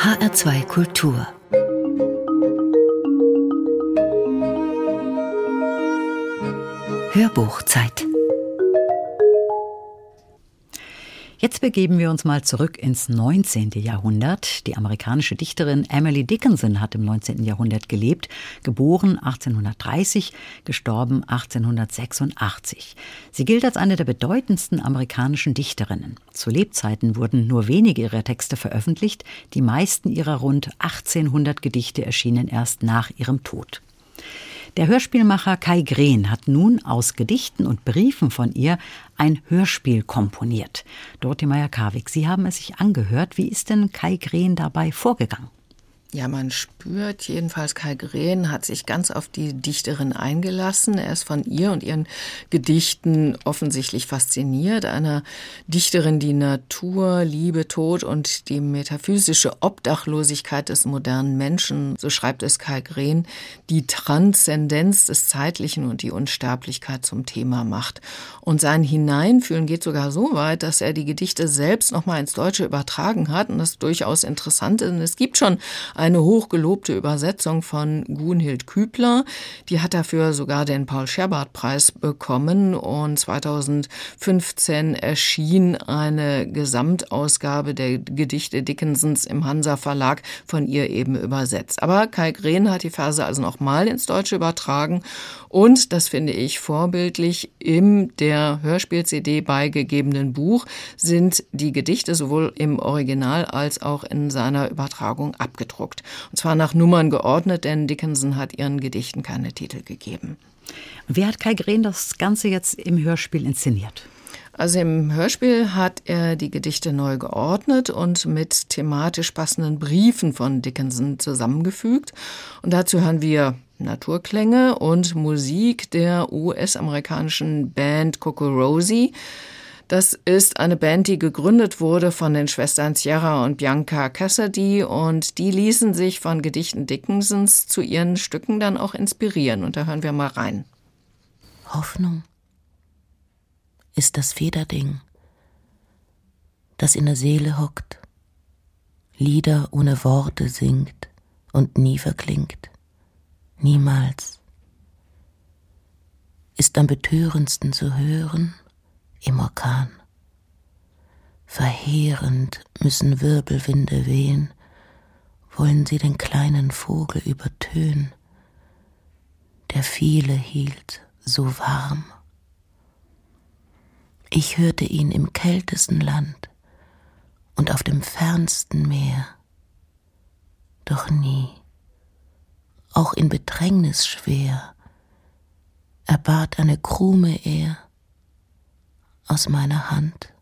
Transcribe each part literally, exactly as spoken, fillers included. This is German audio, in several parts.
H R zwei Kultur. Hörbuchzeit. Jetzt begeben wir uns mal zurück ins neunzehnten Jahrhundert. Die amerikanische Dichterin Emily Dickinson hat im neunzehnten Jahrhundert gelebt, geboren achtzehnhundertdreißig, gestorben achtzehnhundertsechsundachtzig. Sie gilt als eine der bedeutendsten amerikanischen Dichterinnen. Zu Lebzeiten wurden nur wenige ihrer Texte veröffentlicht, die meisten ihrer rund achtzehnhundert Gedichte erschienen erst nach ihrem Tod. Der Hörspielmacher Kai Green hat nun aus Gedichten und Briefen von ihr ein Hörspiel komponiert. Dorothee Meyer-Karwig, Sie haben es sich angehört. Wie ist denn Kai Green dabei vorgegangen? Ja, man spürt jedenfalls, Kai Green hat sich ganz auf die Dichterin eingelassen. Er ist von ihr und ihren Gedichten offensichtlich fasziniert. Einer Dichterin, die Natur, Liebe, Tod und die metaphysische Obdachlosigkeit des modernen Menschen, so schreibt es Kai Green, die Transzendenz des Zeitlichen und die Unsterblichkeit zum Thema macht. Und sein Hineinfühlen geht sogar so weit, dass er die Gedichte selbst nochmal ins Deutsche übertragen hat. Und das ist durchaus interessant, denn es gibt schon eine hochgelobte Übersetzung von Gunhild Kübler. Die hat dafür sogar den Paul-Scherbart-Preis bekommen. Und zweitausendfünfzehn erschien eine Gesamtausgabe der Gedichte Dickinsons im Hansa-Verlag, von ihr eben übersetzt. Aber Kai Green hat die Verse also nochmal ins Deutsche übertragen. Und, das finde ich vorbildlich, in der Hörspiel-C D beigegebenen Buch sind die Gedichte sowohl im Original als auch in seiner Übertragung abgedruckt. Und zwar nach Nummern geordnet, denn Dickinson hat ihren Gedichten keine Titel gegeben. Wie hat Kai Green das Ganze jetzt im Hörspiel inszeniert? Also im Hörspiel hat er die Gedichte neu geordnet und mit thematisch passenden Briefen von Dickinson zusammengefügt. Und dazu hören wir Naturklänge und Musik der U S-amerikanischen Band CocoRosie. Das ist eine Band, die gegründet wurde von den Schwestern Sierra und Bianca Cassidy, und die ließen sich von Gedichten Dickinsons zu ihren Stücken dann auch inspirieren. Und da hören wir mal rein. Hoffnung ist das Federding, das in der Seele hockt, Lieder ohne Worte singt und nie verklingt, niemals. Ist am betörendsten zu hören im Orkan. Verheerend müssen Wirbelwinde wehen, wollen sie den kleinen Vogel übertönen, der viele hielt so warm. Ich hörte ihn im kältesten Land und auf dem fernsten Meer, doch nie, auch in Bedrängnis schwer, erbat eine Krume er aus meiner Hand.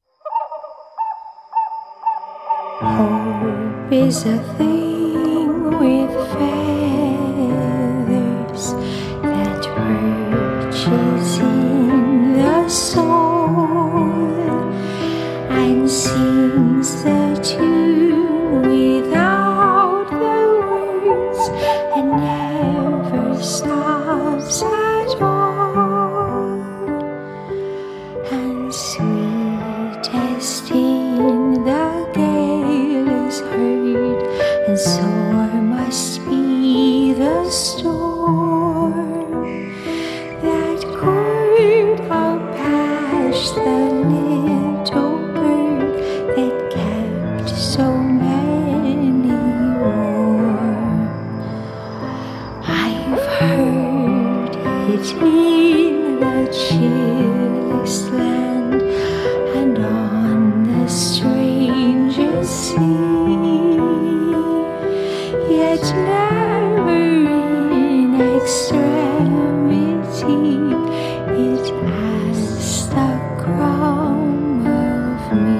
Hope is a thing with feathers that perches in the soul and sings the tune without the words and never stops at all. And sweetest in the gale is heard, and sore must be the storm that could outpass the little bird that kept so many warm. I've heard it in the chillest land and on the strangest sea, yet never in extremity it asked the crumb of me.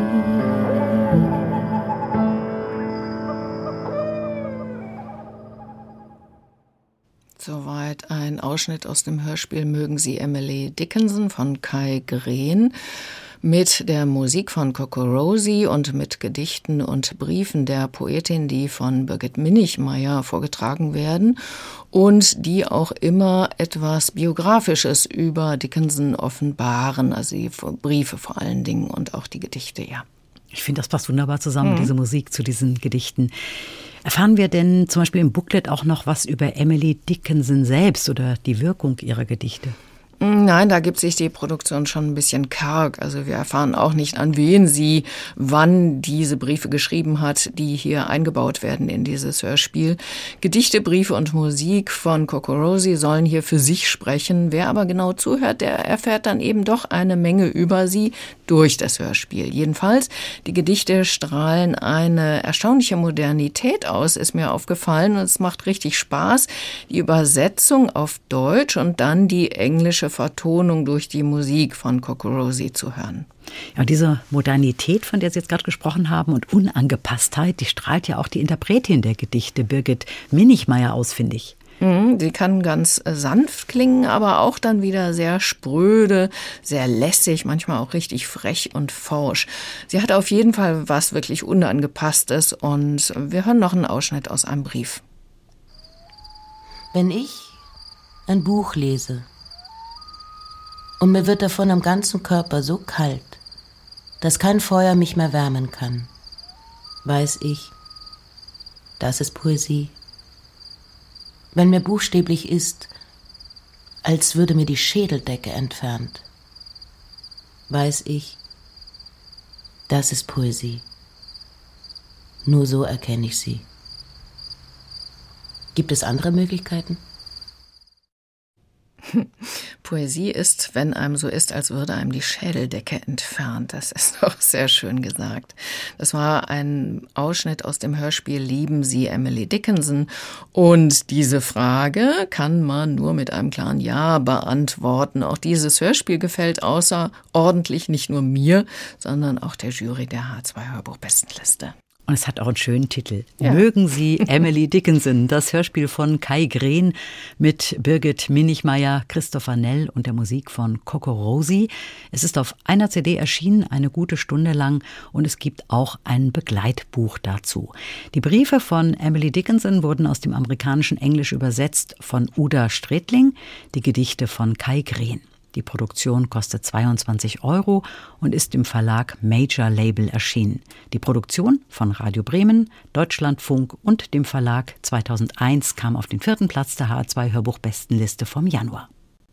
Soweit ein Ausschnitt aus dem Hörspiel Mögen Sie Emily Dickinson von Kai Green mit der Musik von CocoRosie und mit Gedichten und Briefen der Poetin, die von Birgit Minichmayr vorgetragen werden und die auch immer etwas Biografisches über Dickinson offenbaren, also die Briefe vor allen Dingen und auch die Gedichte, ja. Ich finde, das passt wunderbar zusammen, mhm. diese Musik zu diesen Gedichten. Erfahren wir denn zum Beispiel im Booklet auch noch was über Emily Dickinson selbst oder die Wirkung ihrer Gedichte? Nein, da gibt sich die Produktion schon ein bisschen karg. Also wir erfahren auch nicht, an wen sie wann diese Briefe geschrieben hat, die hier eingebaut werden in dieses Hörspiel. Gedichte, Briefe und Musik von Coco Rosie sollen hier für sich sprechen. Wer aber genau zuhört, der erfährt dann eben doch eine Menge über sie durch das Hörspiel. Jedenfalls, die Gedichte strahlen eine erstaunliche Modernität aus, ist mir aufgefallen. Und es macht richtig Spaß, die Übersetzung auf Deutsch und dann die englische Vertonung durch die Musik von Coco Rosie zu hören. Ja, diese Modernität, von der Sie jetzt gerade gesprochen haben, und Unangepasstheit, die strahlt ja auch die Interpretin der Gedichte, Birgit Minichmayr, aus, finde ich. Sie kann ganz sanft klingen, aber auch dann wieder sehr spröde, sehr lässig, manchmal auch richtig frech und forsch. Sie hat auf jeden Fall was wirklich Unangepasstes und wir hören noch einen Ausschnitt aus einem Brief. Wenn ich ein Buch lese und mir wird davon am ganzen Körper so kalt, dass kein Feuer mich mehr wärmen kann, weiß ich, das ist Poesie. Wenn mir buchstäblich ist, als würde mir die Schädeldecke entfernt, weiß ich, das ist Poesie. Nur so erkenne ich sie. Gibt es andere Möglichkeiten? Poesie ist, wenn einem so ist, als würde einem die Schädeldecke entfernt. Das ist doch sehr schön gesagt. Das war ein Ausschnitt aus dem Hörspiel Lieben Sie Emily Dickinson. Und diese Frage kann man nur mit einem klaren Ja beantworten. Auch dieses Hörspiel gefällt außerordentlich nicht nur mir, sondern auch der Jury der H zwei Hörbuch-Bestenliste. Und es hat auch einen schönen Titel. Ja. Mögen Sie Emily Dickinson, das Hörspiel von Kai Green mit Birgit Minichmayr, Christopher Nell und der Musik von Coco Rosie. Es ist auf einer C D erschienen, eine gute Stunde lang, und es gibt auch ein Begleitbuch dazu. Die Briefe von Emily Dickinson wurden aus dem amerikanischen Englisch übersetzt von Uda Strätling, die Gedichte von Kai Green. Die Produktion kostet zweiundzwanzig Euro und ist im Verlag Major Label erschienen. Die Produktion von Radio Bremen, Deutschlandfunk und dem Verlag zweitausendeins kam auf den vierten Platz der H zwei Hörbuch-Bestenliste vom Januar.